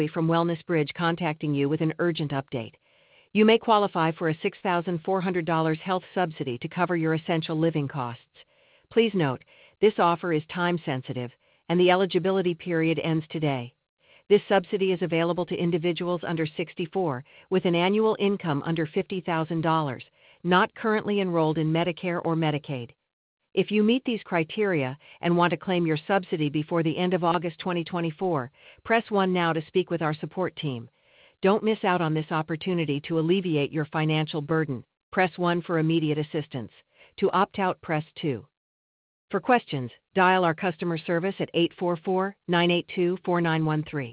from Wellness Bridge contacting you with an urgent update. You may qualify for a $6,400 health subsidy to cover your essential living costs. Please note, this offer is time-sensitive, and the eligibility period ends today. This subsidy is available to individuals under 64 with an annual income under $50,000, not currently enrolled in Medicare or Medicaid. If you meet these criteria and want to claim your subsidy before the end of August 2024, press 1 now to speak with our support team. Don't miss out on this opportunity to alleviate your financial burden. Press 1 for immediate assistance. To opt out, press 2. For questions, dial our customer service at 844-982-4913.